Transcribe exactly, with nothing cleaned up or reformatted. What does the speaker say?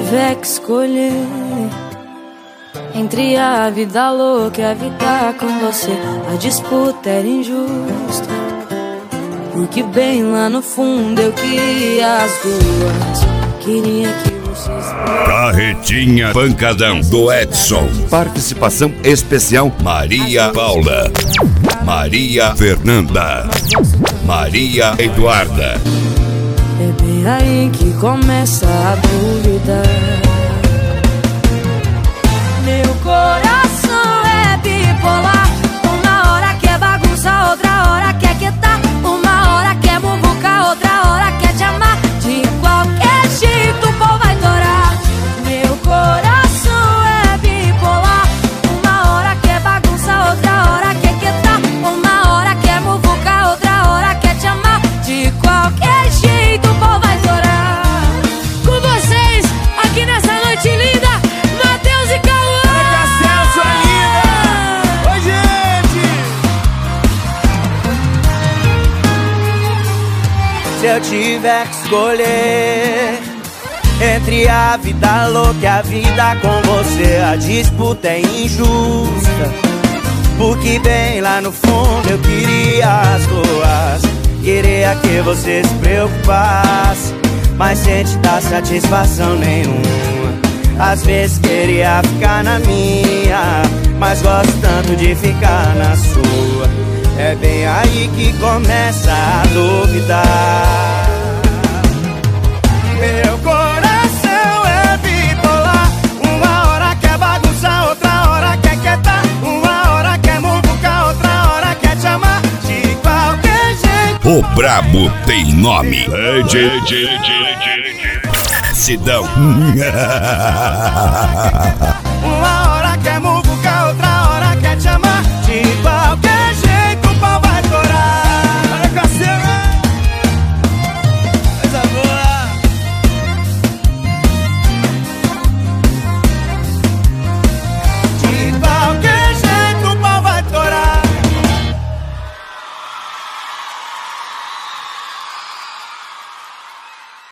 tiver que escolher entre a vida louca e a vida com você, a disputa era injusta, porque bem lá no fundo eu queria as duas. Queria que vocês... Carretinha Pancadão do Edson. Participação especial Maria Paula, Maria Fernanda, Maria Eduarda. É bem aí que começa a dúvida. Meu coração é bipolar. Uma hora quer bagunça, outra hora quer quietar. Uma hora quer muvuca, outra hora quer te amar. De qualquer jeito o pau vai torar. Meu coração é bipolar. Uma hora quer bagunça, outra hora quer quietar. Uma hora quer muvuca, outra hora quer te amar. De qualquer jeito o pau vai torar. Com vocês, aqui nessa noite linda, Matheus e Cauã. Se eu tiver que escolher entre a vida louca e a vida com você, a disputa é injusta, porque bem lá no fundo eu queria as duas. Queria que você se preocupasse, mas sem te dar satisfação nenhuma. Às vezes queria ficar na minha, mas gosto tanto de ficar na sua. É bem aí que começa a duvidar. Meu coração é bipolar. Uma hora quer bagunçar, outra hora quer quietar. Uma hora quer muvucar, outra hora quer te amar. De qualquer jeito. O brabo tem nome. Sidão.